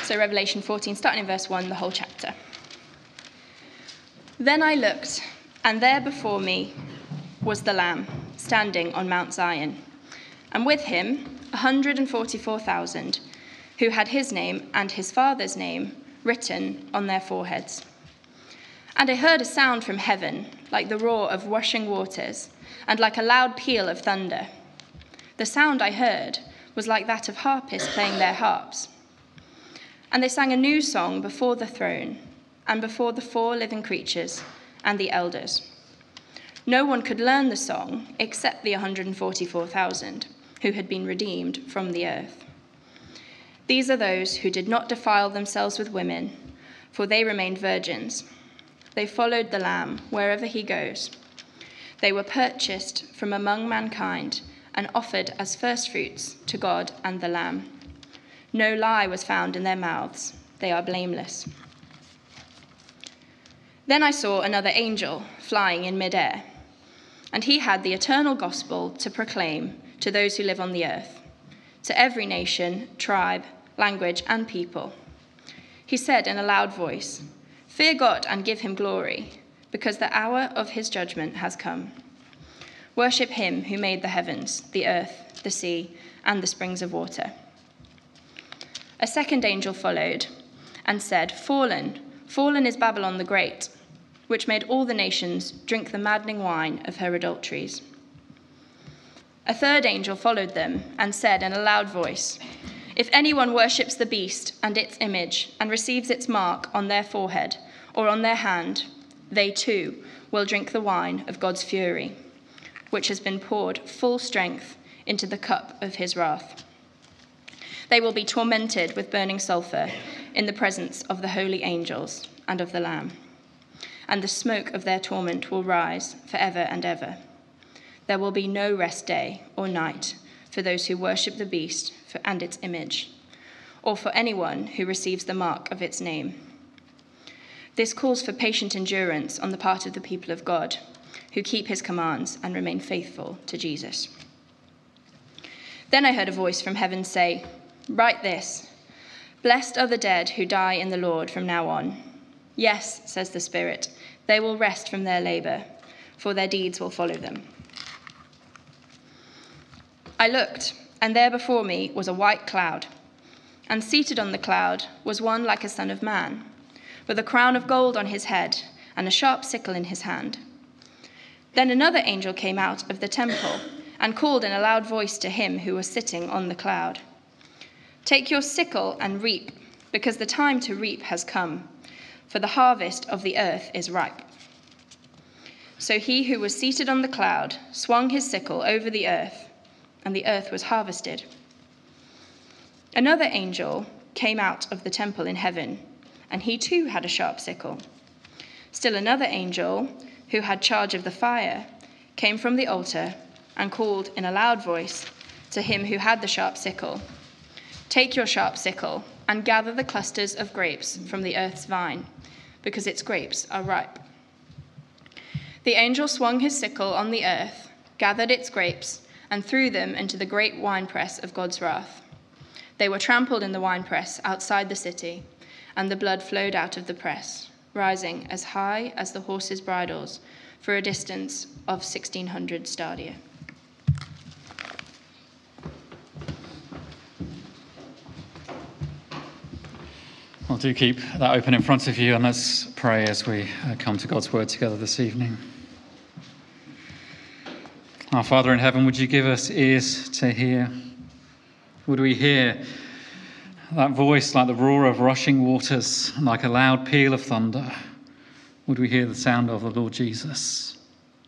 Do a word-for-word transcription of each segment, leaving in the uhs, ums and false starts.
So Revelation fourteen, starting in verse one, the whole chapter. Then I looked, and there before me was the Lamb, standing on Mount Zion, and with him one hundred forty-four thousand, who had his name and his father's name written on their foreheads. And I heard a sound from heaven, like the roar of rushing waters, and like a loud peal of thunder. The sound I heard was like that of harpists playing their harps. And they sang a new song before the throne, and before the four living creatures and the elders. No one could learn the song except the one hundred forty-four thousand, who had been redeemed from the earth. These are those who did not defile themselves with women, for they remained virgins. They followed the Lamb wherever he goes. They were purchased from among mankind and offered as firstfruits to God and the Lamb. No lie was found in their mouths. They are blameless. Then I saw another angel flying in midair, and he had the eternal gospel to proclaim to those who live on the earth, to every nation, tribe, language, and people. He said in a loud voice, "Fear God and give him glory, because the hour of his judgment has come. Worship him who made the heavens, the earth, the sea, and the springs of water." A second angel followed and said, "Fallen, fallen is Babylon the Great, which made all the nations drink the maddening wine of her adulteries." A third angel followed them and said in a loud voice, "If anyone worships the beast and its image and receives its mark on their forehead or on their hand, they too will drink the wine of God's fury, which has been poured full strength into the cup of his wrath. They will be tormented with burning sulfur in the presence of the holy angels and of the Lamb, and the smoke of their torment will rise forever and ever. There will be no rest day or night for those who worship the beast and its image, or for anyone who receives the mark of its name. This calls for patient endurance on the part of the people of God, who keep his commands and remain faithful to Jesus." Then I heard a voice from heaven say, "Write this: Blessed are the dead who die in the Lord from now on. Yes, says the Spirit, they will rest from their labor, for their deeds will follow them." I looked, and there before me was a white cloud, and seated on the cloud was one like a son of man, with a crown of gold on his head and a sharp sickle in his hand. Then another angel came out of the temple and called in a loud voice to him who was sitting on the cloud, "Take your sickle and reap, because the time to reap has come, for the harvest of the earth is ripe." So he who was seated on the cloud swung his sickle over the earth, and the earth was harvested. Another angel came out of the temple in heaven, and he too had a sharp sickle. Still another angel, who had charge of the fire, came from the altar and called in a loud voice to him who had the sharp sickle, "Take your sharp sickle and gather the clusters of grapes from the earth's vine, because its grapes are ripe." The angel swung his sickle on the earth, gathered its grapes, and threw them into the great winepress of God's wrath. They were trampled in the winepress outside the city, and the blood flowed out of the press, rising as high as the horses' bridles for a distance of sixteen hundred stadia. Well, do keep that open in front of you, and let's pray as we uh, come to God's word together this evening. Our Father in heaven, would you give us ears to hear? Would we hear that voice like the roar of rushing waters, like a loud peal of thunder? Would we hear the sound of the Lord Jesus?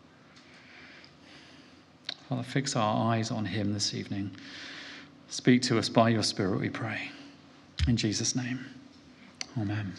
Father, fix our eyes on him this evening. Speak to us by your Spirit, we pray. In Jesus' name, amen.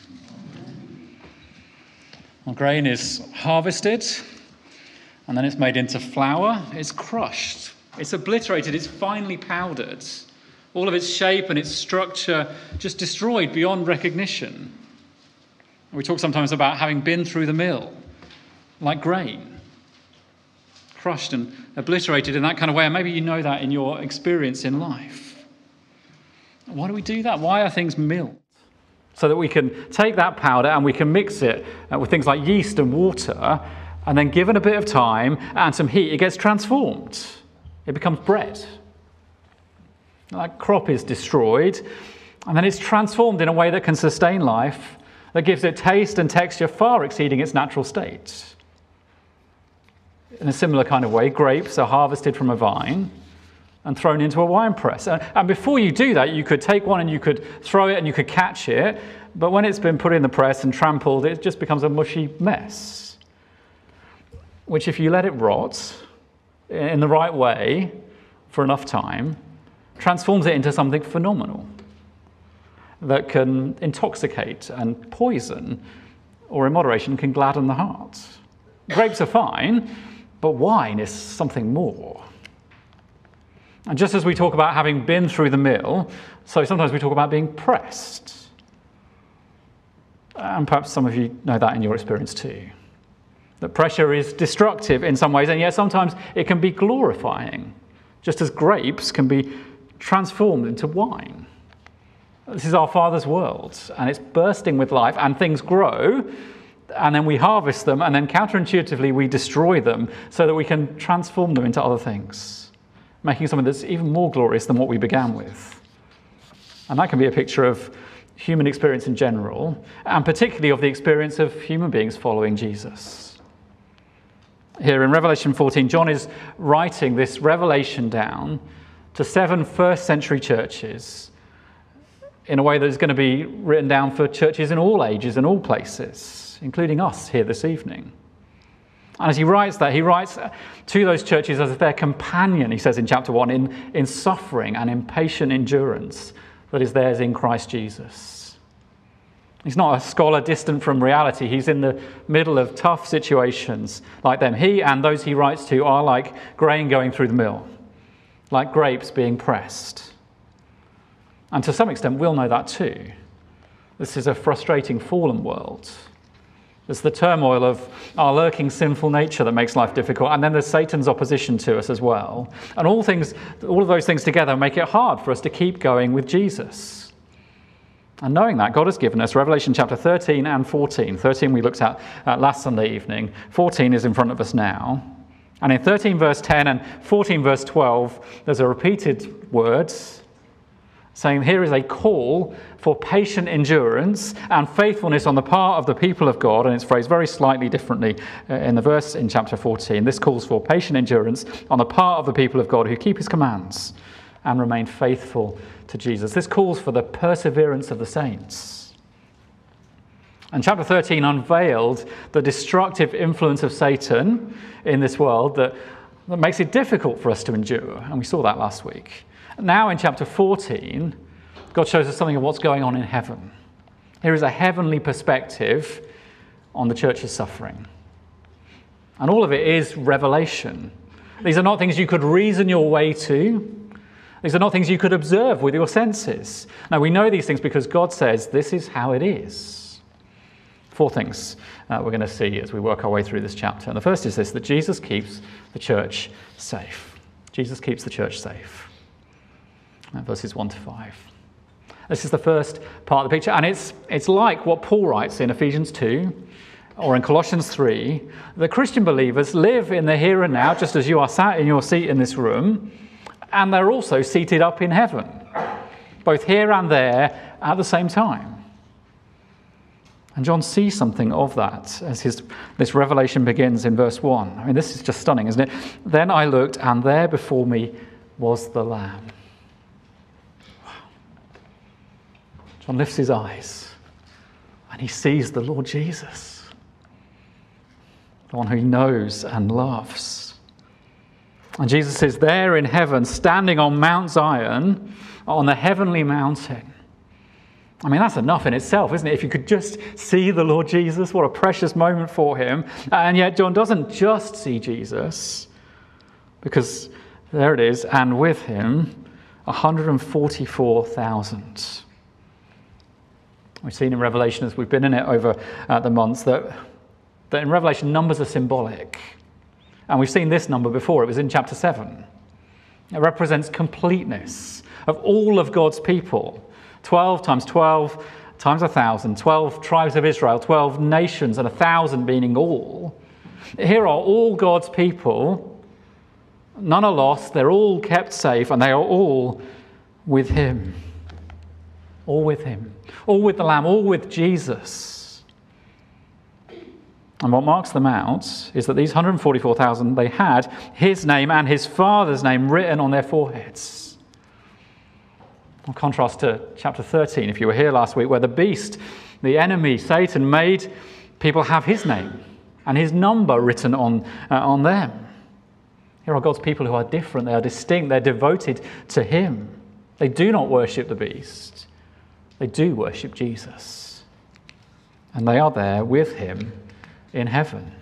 Well, grain is harvested, and then it's made into flour. It's crushed. It's obliterated. It's finely powdered. All of its shape and its structure just destroyed beyond recognition. We talk sometimes about having been through the mill, like grain, crushed and obliterated in that kind of way. And maybe you know that in your experience in life. Why do we do that? Why are things milled? so that we can take that powder and we can mix it with things like yeast and water, and then given a bit of time and some heat, it gets transformed. It becomes bread. That crop is destroyed, and then it's transformed in a way that can sustain life, that gives it taste and texture far exceeding its natural state. In a similar kind of way, grapes are harvested from a vine and thrown into a wine press. And before you do that, you could take one and you could throw it and you could catch it, but when it's been put in the press and trampled, it just becomes a mushy mess, which if you let it rot in the right way for enough time, transforms it into something phenomenal that can intoxicate and poison, or in moderation can gladden the heart. Grapes are fine, but wine is something more. And just as we talk about having been through the mill, so sometimes we talk about being pressed. And perhaps some of you know that in your experience too. That pressure is destructive in some ways, and yet sometimes it can be glorifying, just as grapes can be transformed into wine. This is our Father's world, and it's bursting with life, and things grow, and then we harvest them, and then counterintuitively we destroy them so that we can transform them into other things, making something that's even more glorious than what we began with. And that can be a picture of human experience in general, and particularly of the experience of human beings following Jesus. Here in Revelation fourteen, John is writing this revelation down to seven first century churches in a way that is going to be written down for churches in all ages and all places, including us here this evening. And as he writes that, he writes to those churches as their companion, he says in chapter one, in, in suffering and in patient endurance that is theirs in Christ Jesus. He's not a scholar distant from reality. He's in the middle of tough situations like them. He and those he writes to are like grain going through the mill, like grapes being pressed. And to some extent, we'll know that too. This is a frustrating, fallen world. There's the turmoil of our lurking sinful nature that makes life difficult, and then there's Satan's opposition to us as well. And all things, all of those things together make it hard for us to keep going with Jesus. And knowing that, God has given us Revelation chapter thirteen and fourteen. thirteen we looked at uh, last Sunday evening. fourteen is in front of us now. And in thirteen verse ten and fourteen verse twelve, there's a repeated words saying here is a call for patient endurance and faithfulness on the part of the people of God, and it's phrased very slightly differently in the verse in chapter fourteen. This calls for patient endurance on the part of the people of God who keep his commands and remain faithful to Jesus. This calls for the perseverance of the saints. And chapter thirteen unveiled the destructive influence of Satan in this world that, that makes it difficult for us to endure, and we saw that last week. Now in chapter fourteen, God shows us something of what's going on in heaven. Here is a heavenly perspective on the church's suffering. And all of it is revelation. These are not things you could reason your way to. These are not things you could observe with your senses. Now we know these things because God says this is how it is. Four things uh, we're going to see as we work our way through this chapter. And the first is this, that Jesus keeps the church safe. Jesus keeps the church safe. Verses one to five. This is the first part of the picture, and it's it's like what Paul writes in Ephesians two or in Colossians three. The Christian believers live in the here and now, just as you are sat in your seat in this room, and they're also seated up in heaven, both here and there at the same time. And John sees something of that as his this revelation begins in verse one. I mean, this is just stunning, isn't it? Then I looked, and there before me was the Lamb. John lifts his eyes and he sees the Lord Jesus, the one who he knows and loves. And Jesus is there in heaven, standing on Mount Zion, on the heavenly mountain. I mean, that's enough in itself, isn't it? If you could just see the Lord Jesus, what a precious moment for him. And yet John doesn't just see Jesus, because there it is, and with him, one hundred forty-four thousand. We've seen in Revelation, as we've been in it over uh, the months, that, that in Revelation numbers are symbolic. And we've seen this number before. It was in chapter seven. It represents completeness of all of God's people. twelve times twelve times a thousand, twelve tribes of Israel, twelve nations, and a thousand meaning all. Here are all God's people. None are lost. They're all kept safe, and they are all with him. All with him. All with the Lamb. All with Jesus. And what marks them out is that these one hundred forty-four thousand, they had his name and his Father's name written on their foreheads. In contrast to chapter thirteen, if you were here last week, where the beast, the enemy, Satan, made people have his name and his number written on, uh, on them. Here are God's people who are different. They are distinct. They're devoted to him. They do not worship the beast. They do worship Jesus. And they are there with him in heaven.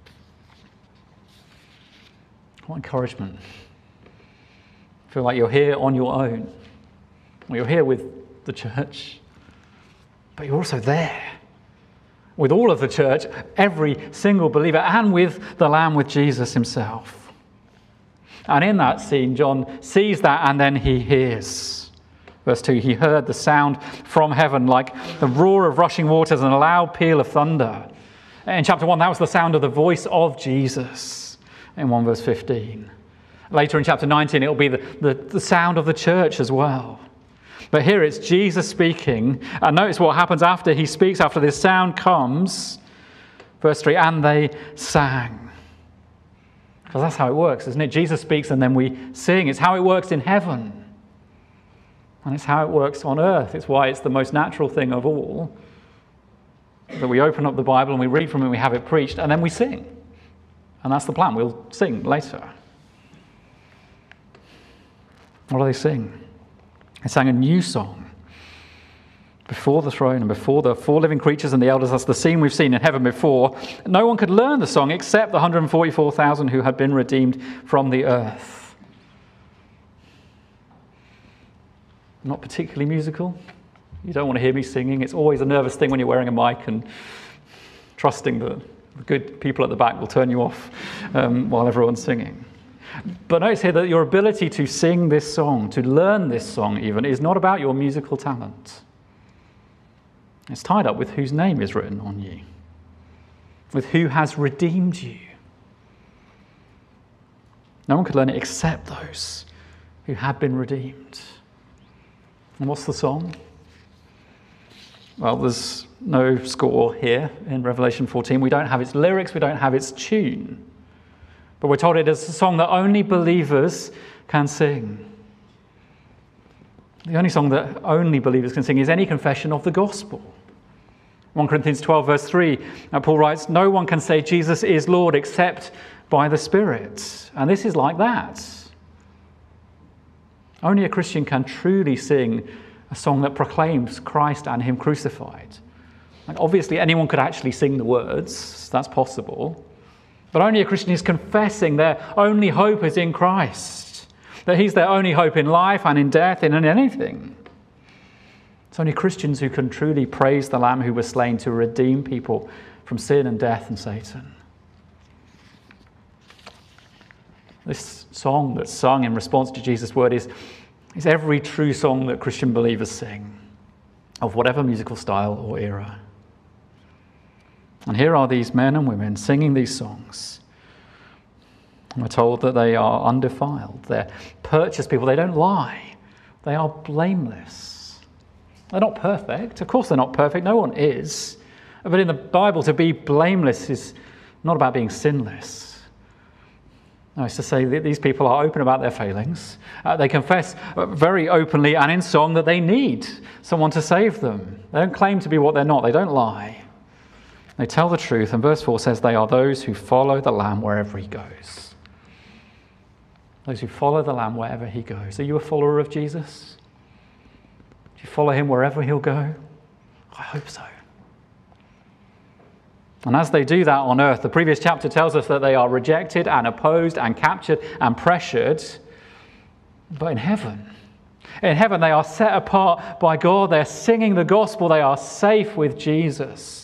What encouragement. Feel like you're here on your own. Well, you're here with the church, but you're also there with all of the church, every single believer, and with the Lamb, with Jesus himself. And in that scene, John sees that and then he hears. Verse two, he heard the sound from heaven like the roar of rushing waters and a loud peal of thunder. In chapter one, that was the sound of the voice of Jesus in one verse fifteen. Later in chapter nineteen, it'll be the, the, the sound of the church as well. But here it's Jesus speaking. And notice what happens after he speaks, after this sound comes. Verse three, and they sang. Because that's how it works, isn't it? Jesus speaks and then we sing. It's how it works in heaven. And it's how it works on earth. It's why it's the most natural thing of all that we open up the Bible and we read from it and we have it preached and then we sing. And that's the plan. We'll sing later. What do they sing? They sang a new song before the throne and before the four living creatures and the elders. That's the scene we've seen in heaven before. No one could learn the song except the one hundred forty-four thousand who had been redeemed from the earth. Not particularly musical. You don't want to hear me singing. It's always a nervous thing when you're wearing a mic and trusting that the good people at the back will turn you off um, while everyone's singing. But notice here that your ability to sing this song, to learn this song even, is not about your musical talent. It's tied up with whose name is written on you, with who has redeemed you. No one could learn it except those who had been redeemed. And what's the song? Well, there's no score here in Revelation fourteen. We don't have its lyrics, we don't have its tune. But we're told it is a song that only believers can sing. The only song that only believers can sing is any confession of the gospel. First Corinthians twelve verse three, Paul writes, no one can say Jesus is Lord except by the Spirit. And this is like that. Only a Christian can truly sing a song that proclaims Christ and him crucified. Like obviously anyone could actually sing the words, that's possible. But only a Christian is confessing their only hope is in Christ, that he's their only hope in life and in death and in anything. It's only Christians who can truly praise the Lamb who was slain to redeem people from sin and death and Satan. This song that's sung in response to Jesus' word is, is every true song that Christian believers sing, of whatever musical style or era. And here are these men and women singing these songs. And we're told that they are undefiled. They're purchased people. They don't lie. They are blameless. They're not perfect. Of course they're not perfect. No one is. But in the Bible, to be blameless is not about being sinless. No, it's to say that these people are open about their failings. Uh, they confess very openly and in song that they need someone to save them. They don't claim to be what they're not. They don't lie. They tell the truth, and verse four says they are those who follow the Lamb wherever he goes. Those who follow the Lamb wherever he goes. Are you a follower of Jesus? Do you follow him wherever he'll go? I hope so. And as they do that on earth, the previous chapter tells us that they are rejected and opposed and captured and pressured. But in heaven, in heaven they are set apart by God. They're singing the gospel. They are safe with Jesus.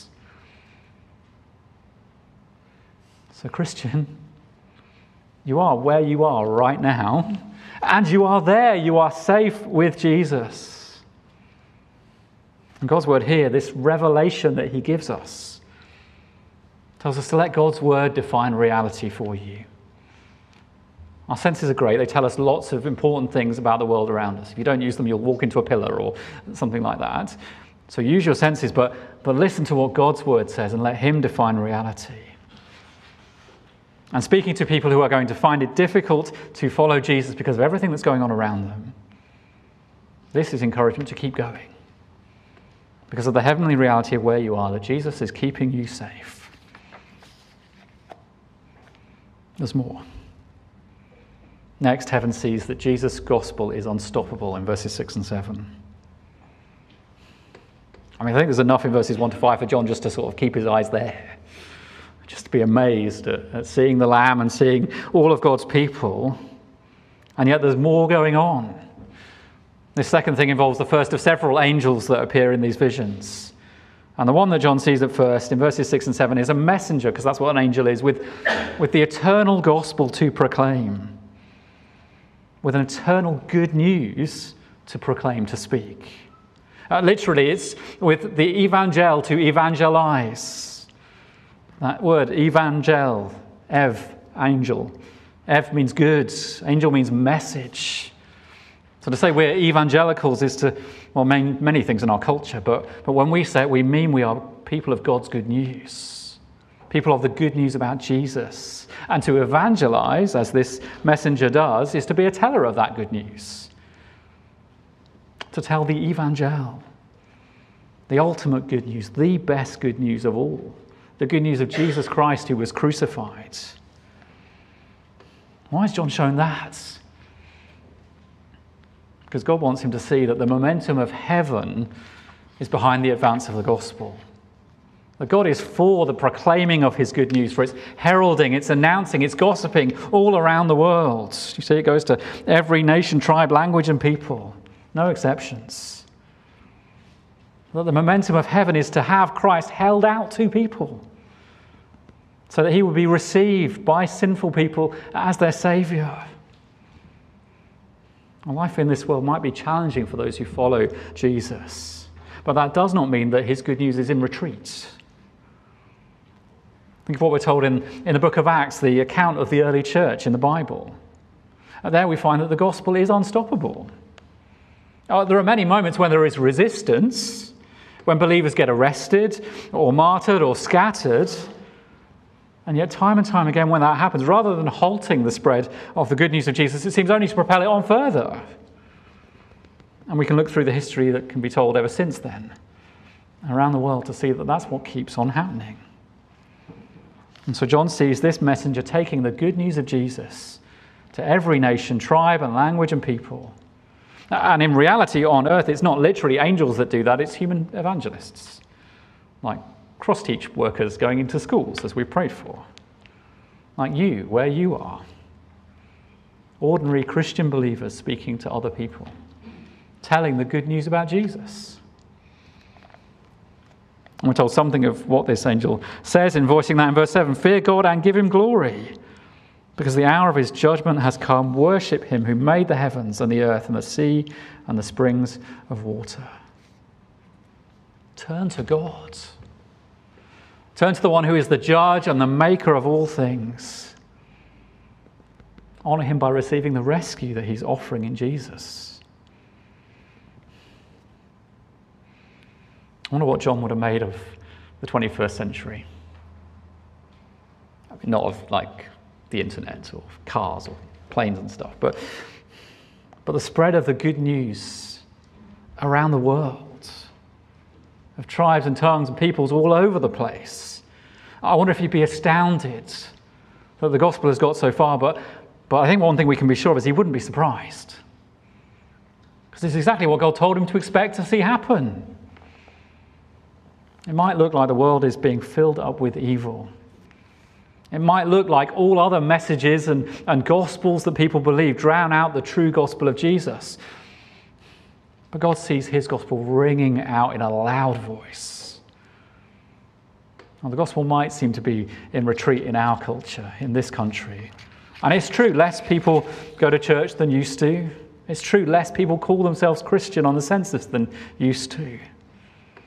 So, Christian, you are where you are right now, and you are there. You are safe with Jesus. And God's word here, this revelation that he gives us, tells us to let God's word define reality for you. Our senses are great. They tell us lots of important things about the world around us. If you don't use them, you'll walk into a pillar or something like that. So use your senses, but, but listen to what God's word says and let him define reality. And speaking to people who are going to find it difficult to follow Jesus because of everything that's going on around them, this is encouragement to keep going. Because of the heavenly reality of where you are, that Jesus is keeping you safe. There's more. Next, heaven sees that Jesus' gospel is unstoppable in verses six and seven. I mean, I think there's enough in verses one to five for John just to sort of keep his eyes there. Just to be amazed at, at seeing the Lamb and seeing all of God's people. And yet there's more going on. This second thing involves the first of several angels that appear in these visions. And the one that John sees at first in verses six and seven is a messenger, because that's what an angel is, with, with the eternal gospel to proclaim. With an eternal good news to proclaim, to speak. Uh, literally, it's with the evangel to evangelize. That word, evangel, ev, angel. Ev means good, angel means message. So to say we're evangelicals is to, well, mean many things in our culture, but, but when we say it, we mean we are people of God's good news. People of the good news about Jesus. And to evangelize, as this messenger does, is to be a teller of that good news. To tell the evangel, the ultimate good news, the best good news of all. The good news of Jesus Christ who was crucified. Why is John showing that? Because God wants him to see that the momentum of heaven is behind the advance of the gospel. That God is for the proclaiming of his good news, for its heralding, its announcing, its gossiping all around the world. You see, it goes to every nation, tribe, language, and people. No exceptions. That the momentum of heaven is to have Christ held out to people, so that he would be received by sinful people as their Saviour. Life in this world might be challenging for those who follow Jesus, but that does not mean that his good news is in retreat. Think of what we're told in, in the book of Acts, the account of the early church in the Bible. And there we find that the gospel is unstoppable. Uh, there are many moments when there is resistance, when believers get arrested or martyred or scattered. And yet time and time again when that happens, rather than halting the spread of the good news of Jesus, it seems only to propel it on further. And we can look through the history that can be told ever since then, around the world, to see that that's what keeps on happening. And so John sees this messenger taking the good news of Jesus to every nation, tribe and language and people. And in reality on earth, it's not literally angels that do that, it's human evangelists, like cross-teach workers going into schools, as we prayed for. Like you, where you are. Ordinary Christian believers speaking to other people, telling the good news about Jesus. And we're told something of what this angel says in voicing that in verse seven. Fear God and give him glory, because the hour of his judgment has come. Worship him who made the heavens and the earth and the sea and the springs of water. Turn to God. Turn to the one who is the judge and the maker of all things. Honour him by receiving the rescue that he's offering in Jesus. I wonder what John would have made of the twenty-first century. I mean, not of like the internet or cars or planes and stuff, but, but the spread of the good news around the world. Of tribes and tongues and peoples all over the place. I wonder if you'd be astounded that the gospel has got so far, but, but I think one thing we can be sure of is he wouldn't be surprised. Because it's exactly what God told him to expect to see happen. It might look like the world is being filled up with evil. It might look like all other messages and, and gospels that people believe drown out the true gospel of Jesus. But God sees his gospel ringing out in a loud voice. Now, the gospel might seem to be in retreat in our culture, in this country. And it's true, less people go to church than used to. It's true, less people call themselves Christian on the census than used to.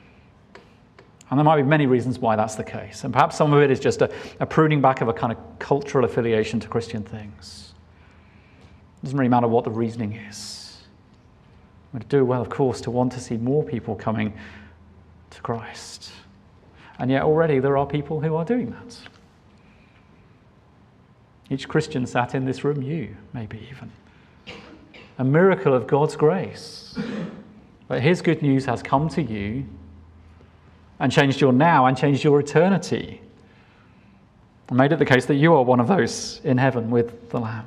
And there might be many reasons why that's the case. And perhaps some of it is just a, a pruning back of a kind of cultural affiliation to Christian things. It doesn't really matter what the reasoning is. We're to do well, of course, to want to see more people coming to Christ. And yet already there are people who are doing that. Each Christian sat in this room, you, maybe even. A miracle of God's grace. But his good news has come to you and changed your now and changed your eternity. And made it the case that you are one of those in heaven with the Lamb.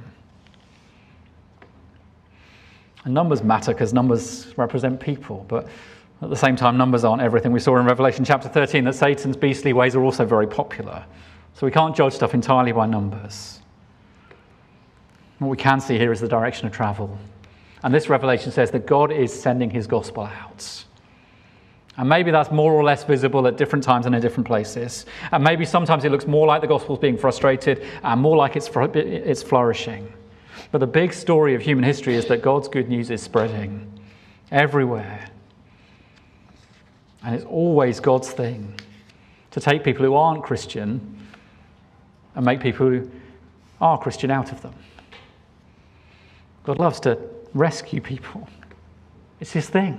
And numbers matter because numbers represent people, but at the same time, numbers aren't everything. We saw in Revelation chapter thirteen that Satan's beastly ways are also very popular. So we can't judge stuff entirely by numbers. What we can see here is the direction of travel. And this revelation says that God is sending his gospel out. And maybe that's more or less visible at different times and in different places. And maybe sometimes it looks more like the gospel's being frustrated and more like it's it's flourishing. But the big story of human history is that God's good news is spreading everywhere. And it's always God's thing to take people who aren't Christian and make people who are Christian out of them. God loves to rescue people. It's his thing.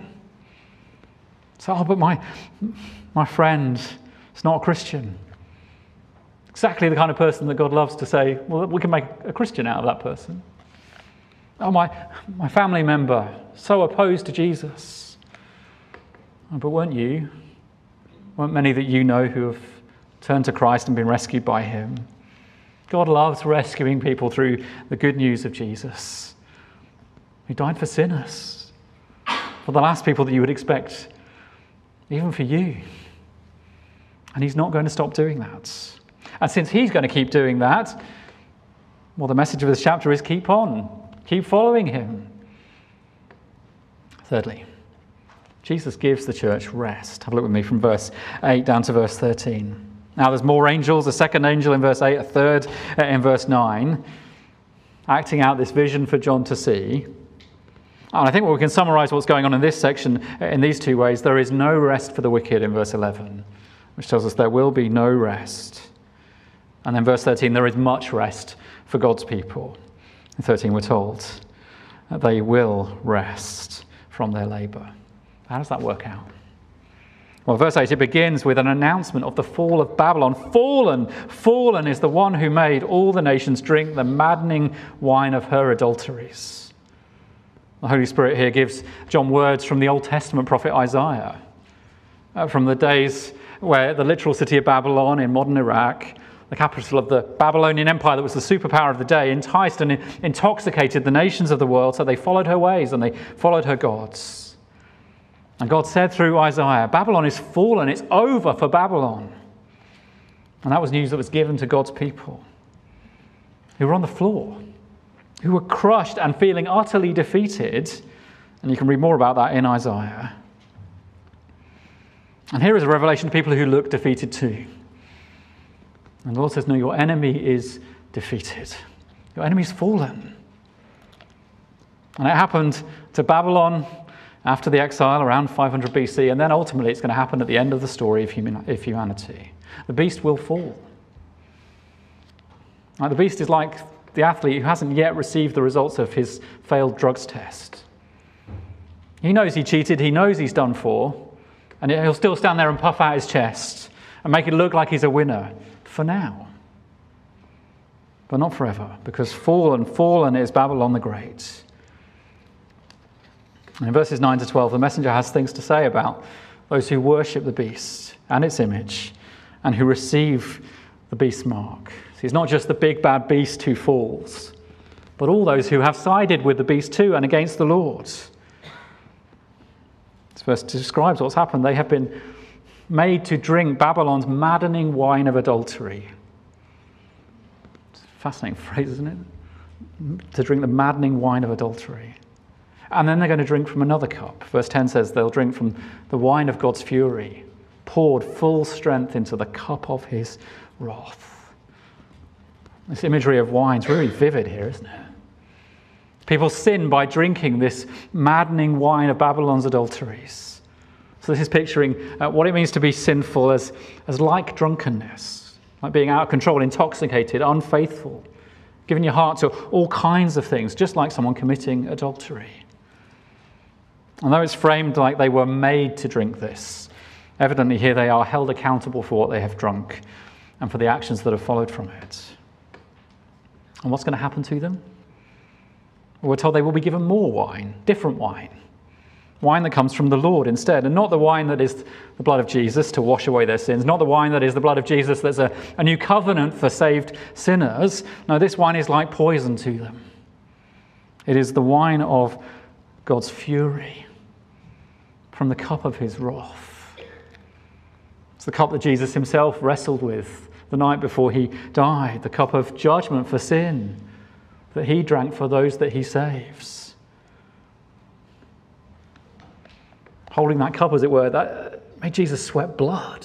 So, oh, but my, my friend is not a Christian. Exactly the kind of person that God loves to say, well, we can make a Christian out of that person. Oh, my, my family member, so opposed to Jesus. Oh, but weren't you? Weren't many that you know who have turned to Christ and been rescued by him? God loves rescuing people through the good news of Jesus, who died for sinners, for the last people that you would expect, even for you. And he's not going to stop doing that. And since he's going to keep doing that, well, the message of this chapter is keep on, keep following him. Thirdly, Jesus gives the church rest. Have a look with me from verse eight down to verse thirteen. Now there's more angels, a second angel in verse eight, a third in verse nine, acting out this vision for John to see. And I think we can summarize what's going on in this section in these two ways. There is no rest for the wicked in verse eleven, which tells us there will be no rest. And then verse thirteen, there is much rest for God's people. In thirteen, we're told that they will rest from their labor. How does that work out? Well, verse eight, it begins with an announcement of the fall of Babylon. Fallen, fallen is the one who made all the nations drink the maddening wine of her adulteries. The Holy Spirit here gives John words from the Old Testament prophet Isaiah, uh, from the days where the literal city of Babylon in modern Iraq, the capital of the Babylonian Empire that was the superpower of the day, enticed and intoxicated the nations of the world, so they followed her ways and they followed her gods. And God said through Isaiah, Babylon is fallen, it's over for Babylon. And that was news that was given to God's people, who were on the floor, who were crushed and feeling utterly defeated. And you can read more about that in Isaiah. And here is a revelation to people who look defeated too. And the Lord says, no, your enemy is defeated. Your enemy's fallen. And it happened to Babylon after the exile around five hundred B C, and then ultimately it's going to happen at the end of the story of humanity. The beast will fall. Like the beast is like the athlete who hasn't yet received the results of his failed drugs test. He knows he cheated, he knows he's done for, and he'll still stand there and puff out his chest and make it look like he's a winner for now. But not forever, because fallen, fallen is Babylon the Great. In verses nine to twelve, the messenger has things to say about those who worship the beast and its image and who receive the beast's mark. So it's not just the big bad beast who falls, but all those who have sided with the beast too and against the Lord. This verse describes what's happened. They have been made to drink Babylon's maddening wine of adultery. It's a fascinating phrase, isn't it? To drink the maddening wine of adultery. And then they're going to drink from another cup. Verse ten says they'll drink from the wine of God's fury, poured full strength into the cup of his wrath. This imagery of wine is really vivid here, isn't it? People sin by drinking this maddening wine of Babylon's adulteries. So this is picturing uh, what it means to be sinful as, as like drunkenness, like being out of control, intoxicated, unfaithful, giving your heart to all kinds of things, just like someone committing adultery. And though it's framed like they were made to drink this, evidently here they are held accountable for what they have drunk and for the actions that have followed from it. And what's going to happen to them? We're told they will be given more wine, different wine. Wine that comes from the Lord instead, and not the wine that is the blood of Jesus to wash away their sins, not the wine that is the blood of Jesus that's a, a new covenant for saved sinners. No, this wine is like poison to them. It is the wine of God's fury from the cup of his wrath. It's the cup that Jesus himself wrestled with the night before he died, the cup of judgment for sin that he drank for those that he saves. Holding that cup, as it were, that made Jesus sweat blood.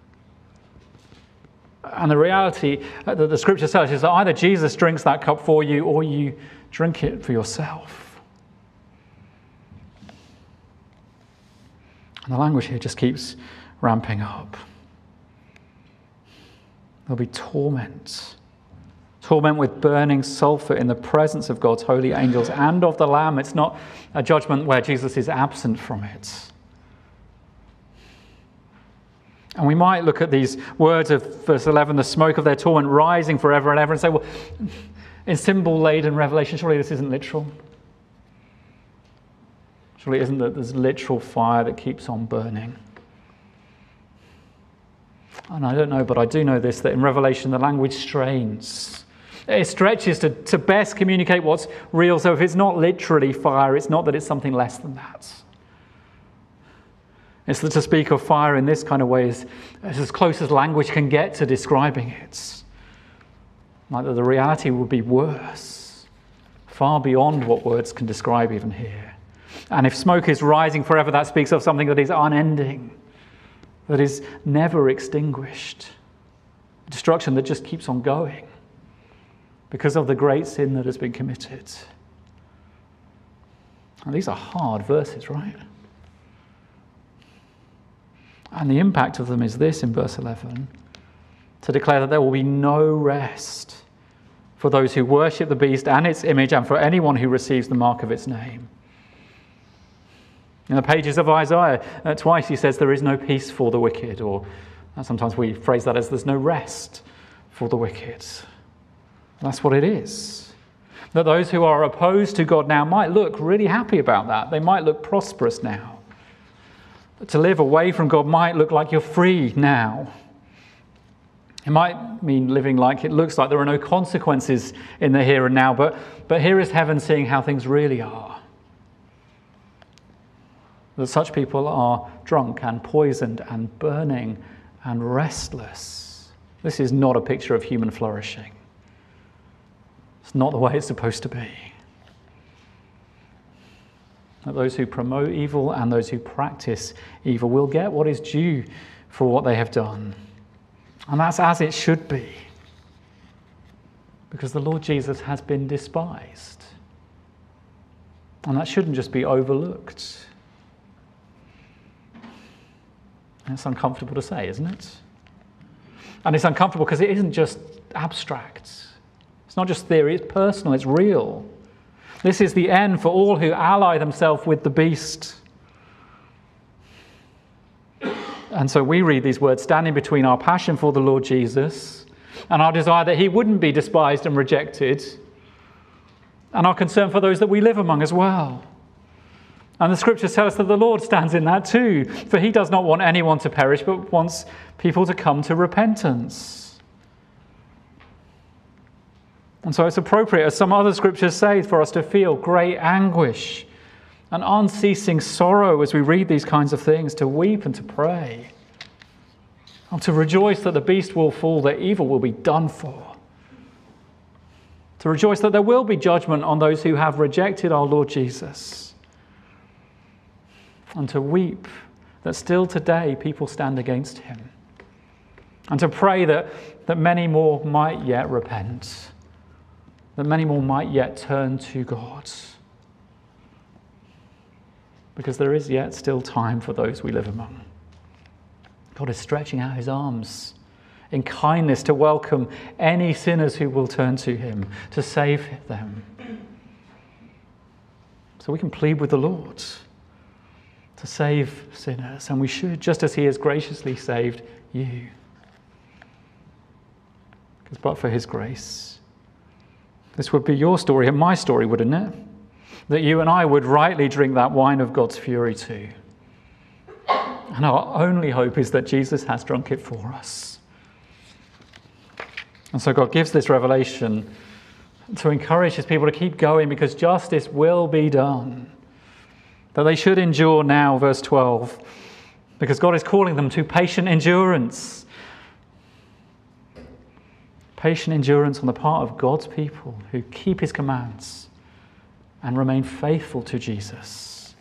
And the reality that the scripture says is that either Jesus drinks that cup for you or you drink it for yourself. And the language here just keeps ramping up. There'll be torment. Torment with burning sulfur in the presence of God's holy angels and of the Lamb. It's not a judgment where Jesus is absent from it. And we might look at these words of verse eleven, the smoke of their torment rising forever and ever, and say, well, in symbol-laden revelation, surely this isn't literal. Surely it isn't that there's literal fire that keeps on burning. And I don't know, but I do know this, that in Revelation the language strains. It stretches to, to best communicate what's real. So if it's not literally fire, it's not that it's something less than that. It's that to speak of fire in this kind of way is, is as close as language can get to describing it. Like that the reality would be worse, far beyond what words can describe even here. And if smoke is rising forever, that speaks of something that is unending, that is never extinguished. Destruction that just keeps on going because of the great sin that has been committed. And these are hard verses, right? And the impact of them is this in verse eleven, to declare that there will be no rest for those who worship the beast and its image and for anyone who receives the mark of its name. In the pages of Isaiah, uh, twice he says there is no peace for the wicked, or uh, sometimes we phrase that as there's no rest for the wicked. That's what it is. That those who are opposed to God now might look really happy about that. They might look prosperous now. To live away from God might look like you're free now. It might mean living like it looks like there are no consequences in the here and now, but, but here is heaven seeing how things really are. That such people are drunk and poisoned and burning and restless. This is not a picture of human flourishing. It's not the way it's supposed to be. That those who promote evil and those who practice evil will get what is due for what they have done. And that's as it should be. Because the Lord Jesus has been despised. And that shouldn't just be overlooked. It's uncomfortable to say, isn't it? And it's uncomfortable because it isn't just abstract. It's not just theory, it's personal, it's real. This is the end for all who ally themselves with the beast. And so we read these words standing between our passion for the Lord Jesus and our desire that he wouldn't be despised and rejected, and our concern for those that we live among as well. And the scriptures tell us that the Lord stands in that too, for he does not want anyone to perish, but wants people to come to repentance. And so it's appropriate, as some other scriptures say, for us to feel great anguish and unceasing sorrow as we read these kinds of things, to weep and to pray, and to rejoice that the beast will fall, that evil will be done for, to rejoice that there will be judgment on those who have rejected our Lord Jesus, and to weep that still today people stand against him, and to pray that, that many more might yet repent, that many more might yet turn to God. because there is yet still time for those we live among. God is stretching out his arms in kindness to welcome any sinners who will turn to him, to save them. So we can plead with the Lord to save sinners, and we should, just as he has graciously saved you. Because but for his grace, this would be your story and my story, wouldn't it? That you and I would rightly drink that wine of God's fury too. And our only hope is that Jesus has drunk it for us. And so God gives this revelation to encourage his people to keep going, because justice will be done. That they should endure now, verse twelve, because God is calling them to patient endurance. Patient endurance on the part of God's people who keep his commands and remain faithful to Jesus.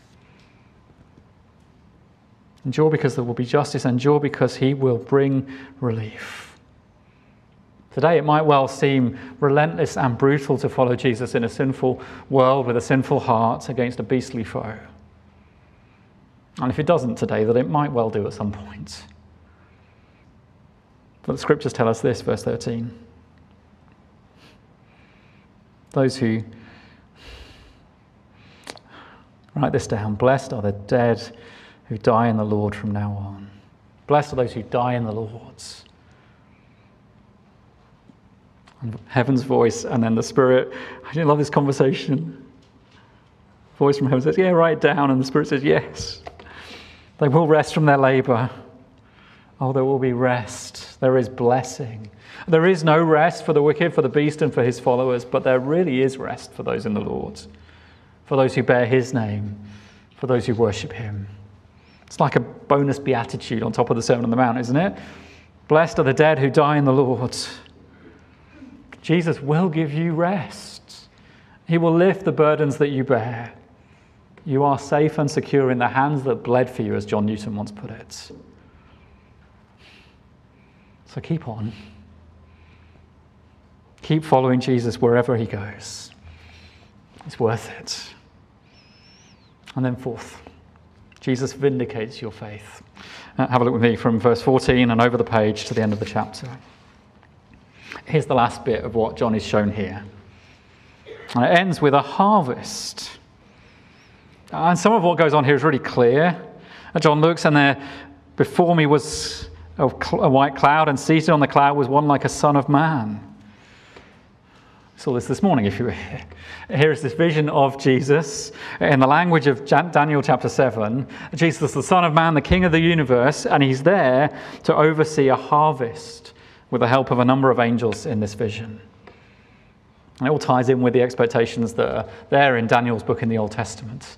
Endure because there will be justice, endure because he will bring relief. Today it might well seem relentless and brutal to follow Jesus in a sinful world with a sinful heart against a beastly foe. And if it doesn't today, then it might well do at some point. But the scriptures tell us this, verse thirteen. Those who, write this down, blessed are the dead who die in the Lord from now on. Blessed are those who die in the Lord. And heaven's voice, and then the Spirit. I do love this conversation. Voice from heaven says, yeah, write it down. And the Spirit says, yes. They will rest from their labour. Oh, there will be rest. There is blessing. There is no rest for the wicked, for the beast, and for his followers, but there really is rest for those in the Lord, for those who bear his name, for those who worship him. It's like a bonus beatitude on top of the Sermon on the Mount, isn't it? Blessed are the dead who die in the Lord. Jesus will give you rest. He will lift the burdens that you bear. You are safe and secure in the hands that bled for you, as John Newton once put it. So keep on. Keep following Jesus wherever he goes. It's worth it. And then fourth, Jesus vindicates your faith. Uh, have a look with me from verse fourteen and over the page to the end of the chapter. Here's the last bit of what John is shown here. And it ends with a harvest. And some of what goes on here is really clear. John looks, and there before me was a, cl- a white cloud, and seated on the cloud was one like a son of man. I saw this this morning if you were here. Here is this vision of Jesus in the language of Daniel chapter seven. Jesus, the Son of Man, the King of the universe, and he's there to oversee a harvest with the help of a number of angels in this vision. And it all ties in with the expectations that are there in Daniel's book in the Old Testament.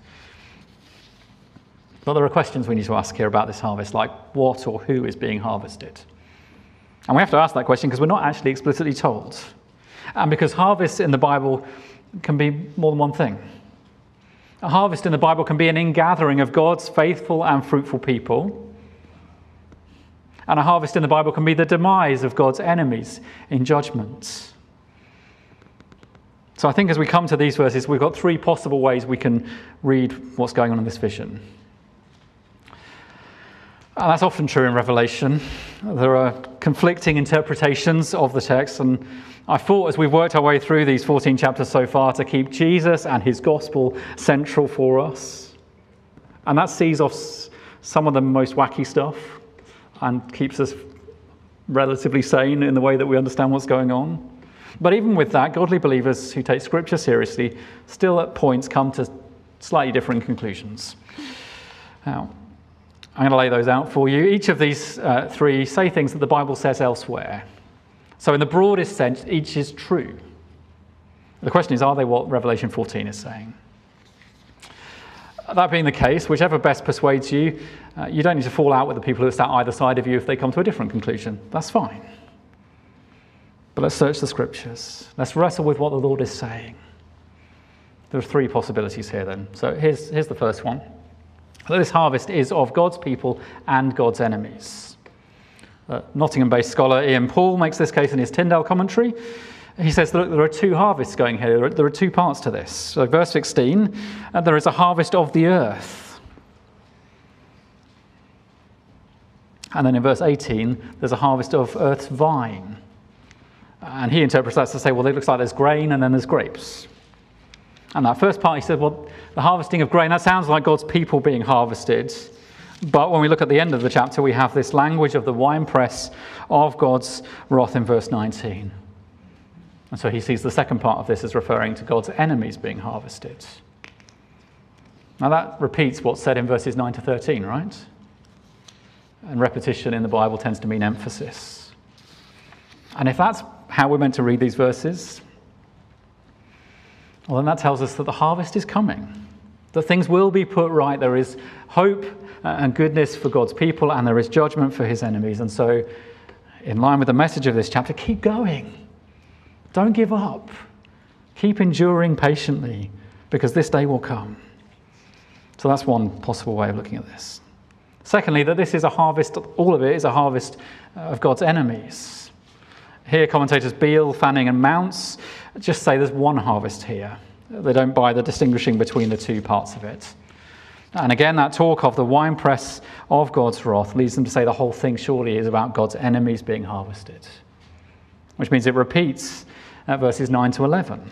But there are questions we need to ask here about this harvest, like what or who is being harvested? And we have to ask that question because we're not actually explicitly told. And because harvests in the Bible can be more than one thing. A harvest in the Bible can be an ingathering of God's faithful and fruitful people. And a harvest in the Bible can be the demise of God's enemies in judgment. So I think as we come to these verses, we've got three possible ways we can read what's going on in this vision. And that's often true in Revelation. There are conflicting interpretations of the text, and I thought as we've worked our way through these fourteen chapters so far to keep Jesus and his gospel central for us. And that sees off some of the most wacky stuff and keeps us relatively sane in the way that we understand what's going on. But even with that, godly believers who take Scripture seriously still at points come to slightly different conclusions. Now, I'm going to lay those out for you. Each of these uh, three say things that the Bible says elsewhere. So in the broadest sense, each is true. The question is, are they what Revelation fourteen is saying? That being the case, whichever best persuades you, uh, you don't need to fall out with the people who are sat either side of you if they come to a different conclusion. That's fine. But let's search the Scriptures. Let's wrestle with what the Lord is saying. There are three possibilities here then. So here's, here's the first one. This harvest is of God's people and God's enemies. Uh, Nottingham-based scholar Ian Paul makes this case in his Tyndale commentary. He says that there are two harvests going here. There are, there are two parts to this. So verse sixteen, uh, there is a harvest of the earth. And then in verse eighteen, there's a harvest of earth's vine. And he interprets that to say, well, it looks like there's grain and then there's grapes. And that first part, he said, well, the harvesting of grain, that sounds like God's people being harvested. But when we look at the end of the chapter, we have this language of the winepress of God's wrath in verse nineteen. And so he sees the second part of this as referring to God's enemies being harvested. Now that repeats what's said in verses nine to thirteen, right? And repetition in the Bible tends to mean emphasis. And if that's how we're meant to read these verses, well, then that tells us that the harvest is coming, that things will be put right. There is hope and goodness for God's people, and there is judgment for his enemies. And so, in line with the message of this chapter, keep going. Don't give up. Keep enduring patiently, because this day will come. So that's one possible way of looking at this. Secondly, that this is a harvest, all of it is a harvest of God's enemies. Here, commentators Beale, Fanning and Mounce just say there's one harvest here. They don't buy the distinguishing between the two parts of it. And again, that talk of the winepress of God's wrath leads them to say the whole thing surely is about God's enemies being harvested, which means it repeats at verses nine to eleven.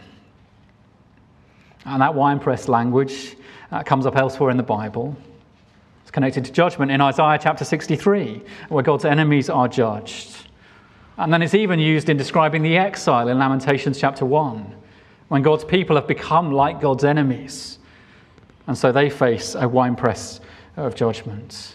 And that winepress language uh, comes up elsewhere in the Bible. It's connected to judgment in Isaiah chapter sixty-three, where God's enemies are judged. And then it's even used in describing the exile in Lamentations chapter one, when God's people have become like God's enemies. And so they face a winepress of judgment.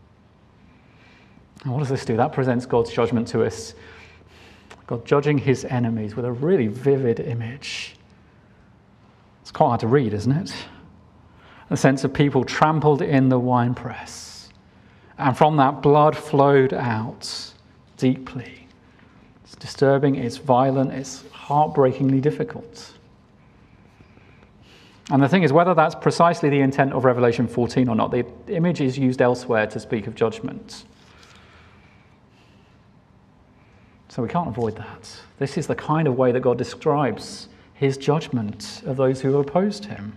And what does this do? That presents God's judgment to us. God judging his enemies with a really vivid image. It's quite hard to read, isn't it? The sense of people trampled in the winepress. And from that, blood flowed out deeply. It's disturbing, it's violent, it's heartbreakingly difficult. And the thing is, whether that's precisely the intent of Revelation fourteen or not, the image is used elsewhere to speak of judgment. So we can't avoid that. This is the kind of way that God describes his judgment of those who opposed him.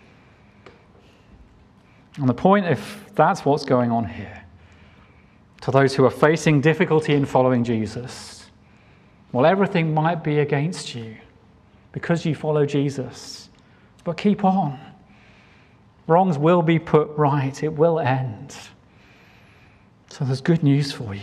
And the point, if that's what's going on here, to those who are facing difficulty in following Jesus, well, everything might be against you because you follow Jesus. But keep on. Wrongs will be put right. It will end. So there's good news for you.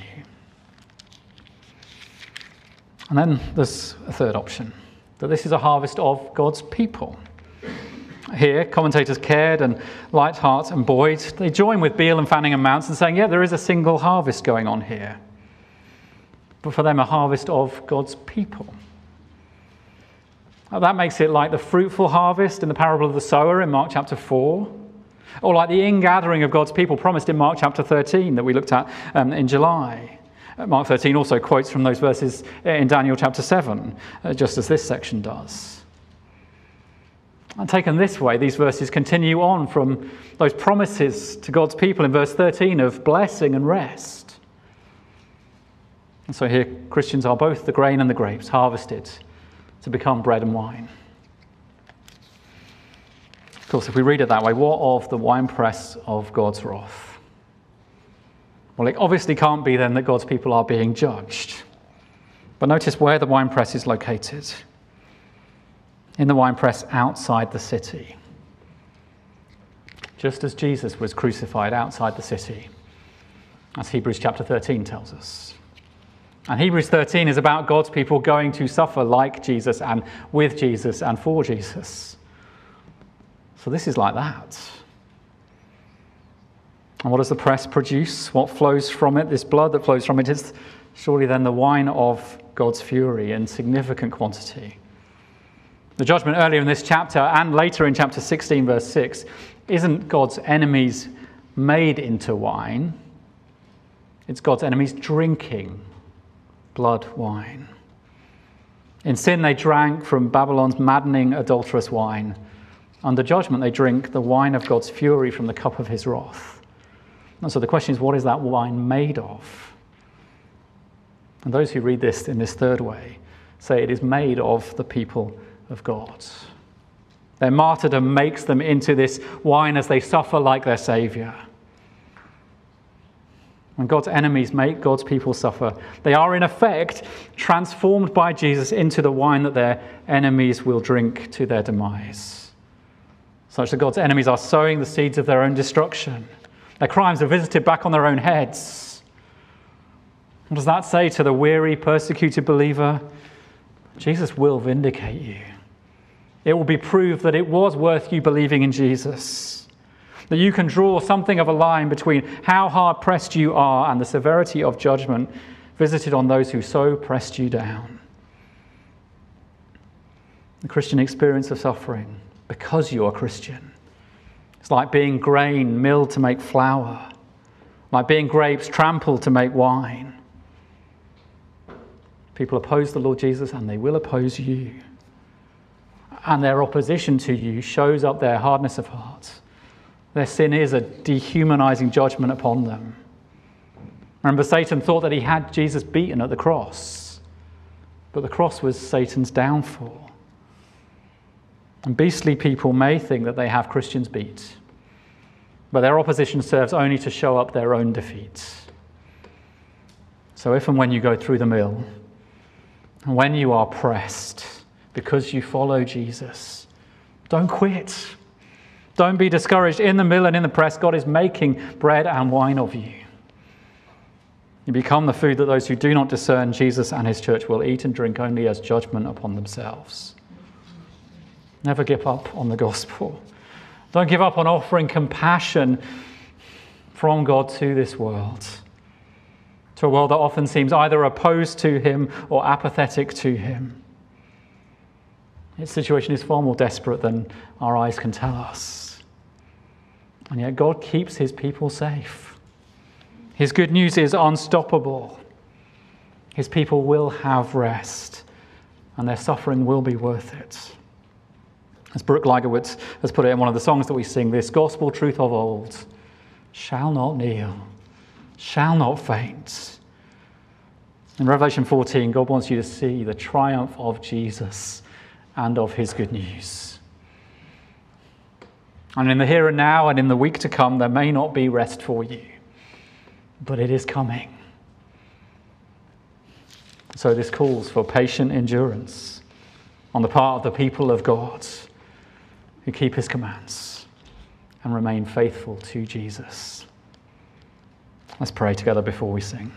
And then there's a third option, that this is a harvest of God's people. Here, commentators Caird and Lightheart and Boyd, they join with Beale and Fanning and Mounce in saying, yeah, there is a single harvest going on here. But for them, a harvest of God's people. Now, that makes it like the fruitful harvest in the parable of the sower in Mark chapter four, or like the ingathering of God's people promised in Mark chapter thirteen that we looked at um, in July. Mark thirteen also quotes from those verses in Daniel chapter seven, uh, just as this section does. And taken this way, these verses continue on from those promises to God's people in verse thirteen of blessing and rest. And so here, Christians are both the grain and the grapes, harvested to become bread and wine. Of course, if we read it that way, what of the winepress of God's wrath? Well, it obviously can't be then that God's people are being judged. But notice where the winepress is located. In the winepress outside the city. Just as Jesus was crucified outside the city, as Hebrews chapter thirteen tells us. And Hebrews thirteen is about God's people going to suffer like Jesus and with Jesus and for Jesus. So this is like that. And what does the press produce? What flows from it? This blood that flows from it is surely then the wine of God's fury in significant quantity. The judgment earlier in this chapter and later in chapter sixteen, verse six, isn't God's enemies made into wine. It's God's enemies drinking blood wine. In sin, they drank from Babylon's maddening, adulterous wine. Under judgment, they drink the wine of God's fury from the cup of his wrath. And so the question is, what is that wine made of? And those who read this in this third way say it is made of the people of God. Their martyrdom makes them into this wine as they suffer like their Saviour. When God's enemies make God's people suffer, they are in effect transformed by Jesus into the wine that their enemies will drink to their demise. Such that God's enemies are sowing the seeds of their own destruction. Their crimes are visited back on their own heads. What does that say to the weary, persecuted believer? Jesus will vindicate you. It will be proved that it was worth you believing in Jesus. That you can draw something of a line between how hard pressed you are and the severity of judgment visited on those who so pressed you down. The Christian experience of suffering, because you are Christian, it's like being grain milled to make flour, like being grapes trampled to make wine. People oppose the Lord Jesus, and they will oppose you. And their opposition to you shows up their hardness of heart. Their sin is a dehumanizing judgment upon them. Remember, Satan thought that he had Jesus beaten at the cross, but the cross was Satan's downfall. And beastly people may think that they have Christians beat, but their opposition serves only to show up their own defeat. So if and when you go through the mill, and when you are pressed because you follow Jesus, don't quit. Don't be discouraged. In the mill and in the press, God is making bread and wine of you. You become the food that those who do not discern Jesus and his church will eat and drink only as judgment upon themselves. Never give up on the gospel. Don't give up on offering compassion from God to this world, to a world that often seems either opposed to him or apathetic to him. Its situation is far more desperate than our eyes can tell us. And yet God keeps his people safe. His good news is unstoppable. His people will have rest, and their suffering will be worth it. As Brooke Leibowitz has put it in one of the songs that we sing, this gospel truth of old shall not kneel, shall not faint. In Revelation fourteen, God wants you to see the triumph of Jesus and of his good news. And in the here and now and in the week to come, there may not be rest for you, but it is coming. So this calls for patient endurance on the part of the people of God who keep his commands and remain faithful to Jesus. Let's pray together before we sing.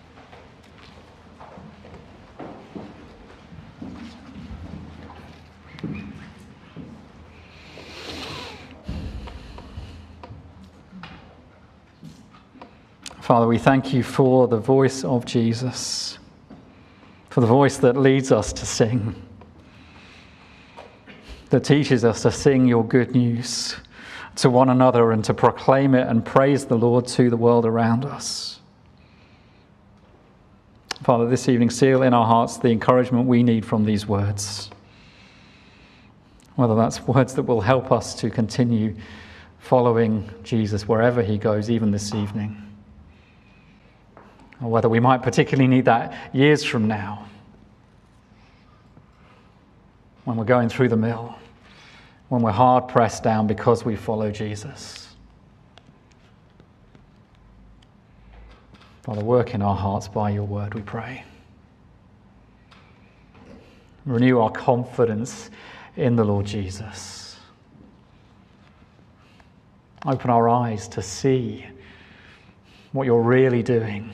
Father, we thank you for the voice of Jesus, for the voice that leads us to sing, that teaches us to sing your good news to one another and to proclaim it and praise the Lord to the world around us. Father, this evening, seal in our hearts the encouragement we need from these words, whether that's words that will help us to continue following Jesus wherever he goes, even this evening, or whether we might particularly need that years from now, when we're going through the mill, when we're hard pressed down because we follow Jesus. Father, work in our hearts by your word, we pray. Renew our confidence in the Lord Jesus. Open our eyes to see what you're really doing,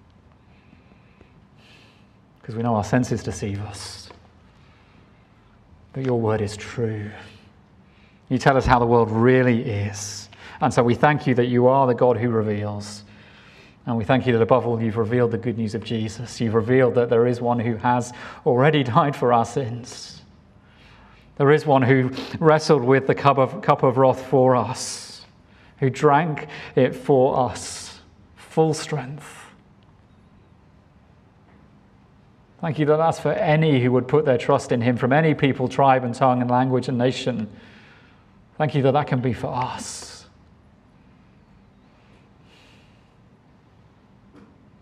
because we know our senses deceive us. But your word is true. You tell us how the world really is. And so we thank you that you are the God who reveals. And we thank you that above all you've revealed the good news of Jesus. You've revealed that there is one who has already died for our sins. There is one who wrestled with the cup of, cup of wrath for us, who drank it for us, full strength. Thank you that that's for any who would put their trust in him, from any people, tribe and tongue and language and nation. Thank you that that can be for us.